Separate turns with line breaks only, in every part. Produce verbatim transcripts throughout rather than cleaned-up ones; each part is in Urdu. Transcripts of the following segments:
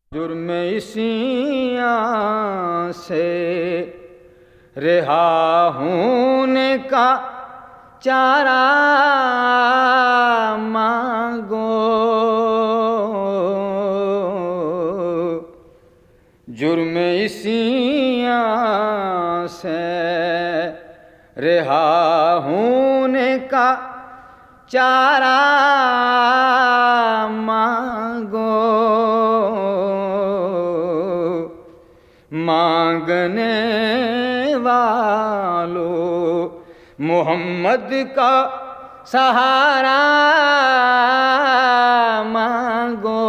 جرم اسیاں سے رہا ہونے کا چارہ مانگو، جرم اسیاں سے رہا ہونے کا چارہ مانگو، مانگنے والو محمد کا سہارا مانگو،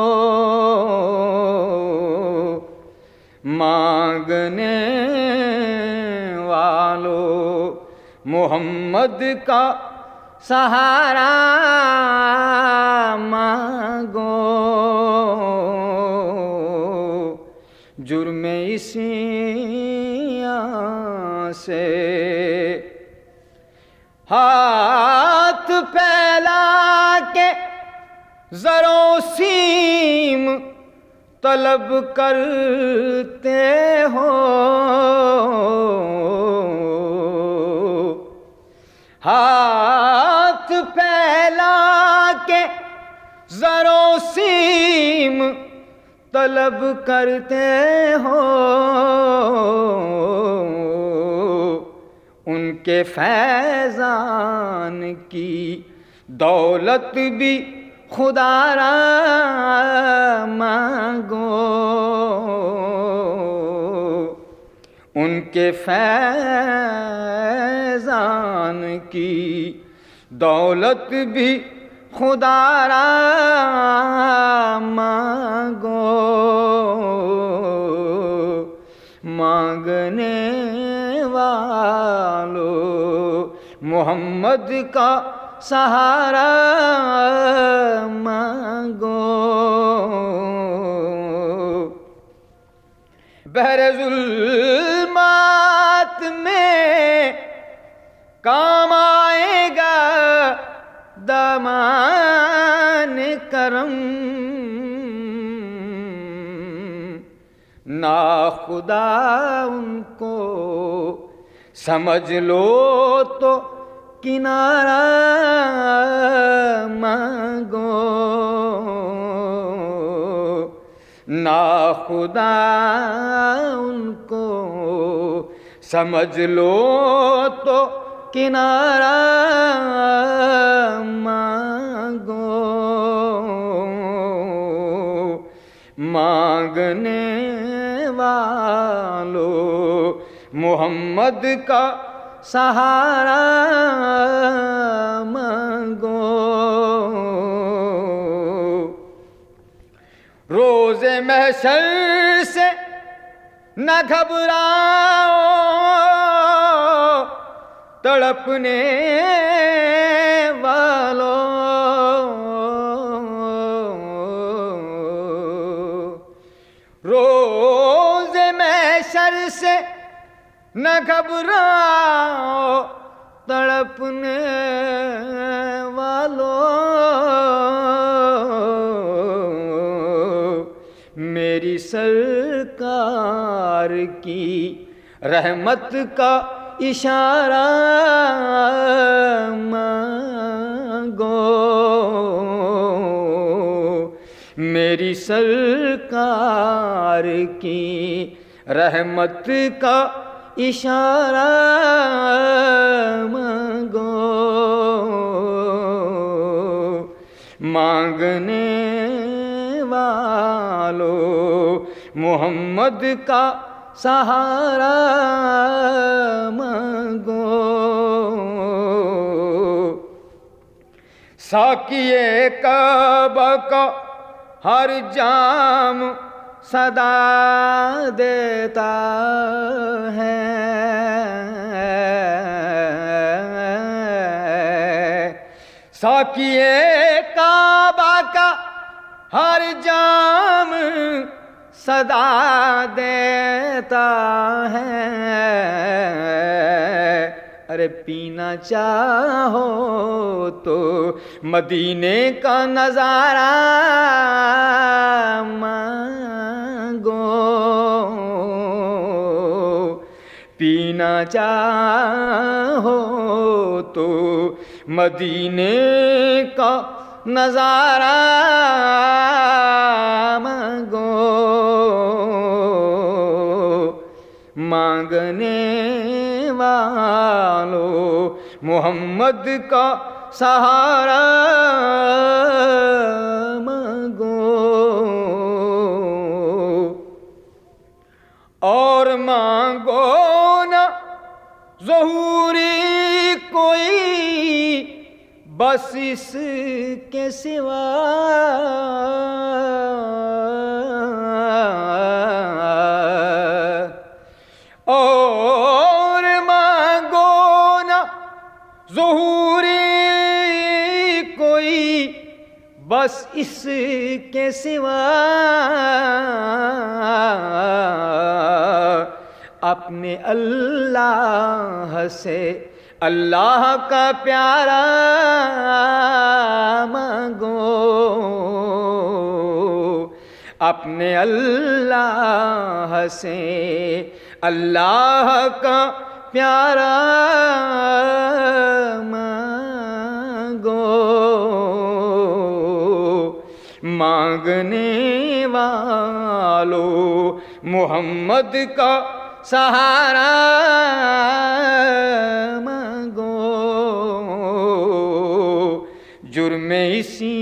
مانگنے والو محمد کا سہارا مانگو، جرم اسیاں سے ہاتھ پھیلا کے زر و سیم طلب کرتے ہو، ہاتھ پھیلا کے زر و سیم طلب کرتے ہو، ان کے فیضان کی دولت بھی خدا را مانگو، ان کے فیضان کی دولت بھی خدا را مانگو، مانگنے والو محمد کا سہارا مانگو، بحر ظلمات میں کام آئے گا دامان کرم، ناخدا ان کو سمجھ لو تو کنارہ مانگو، ناخدا ان کو سمجھ لو تو کنارہ مانگو، مانگنے والو محمد کا سہارا مانگو، روز محشر سے نہ گھبراؤ تڑپنے والو، روز محشر سے نہ گھبراؤ تڑپنے والو، میری سرکار کی رحمت کا اشارہ مانگو، میری سرکار کی رحمت کا اشارہ مانگو، مانگنے والو محمد کا سہارا مانگو، ساقیِ کعبہ کا ہر جام صدا دیتا ہے، ساقیِ کعبہ کا ہر جام صدا دیتا ہے، ارے پینا چاہو تو مدینے کا نظارہ مانگو، پینا چاہو تو مدینے کا نظارہ مانگو، مانگنے والو محمد کا سہارا مانگو، اور مانگو نا ظہوری کوئی بس اس کے سوا، اور مانگو نا ظہوری کوئی بس اس کے سوا، اپنے اللہ سے اللہ کا پیارا مانگو، اپنے اللہ سے اللہ کا پیارا مانگو، مانگنے والو محمد کا سہارا مانگو، جرم اسی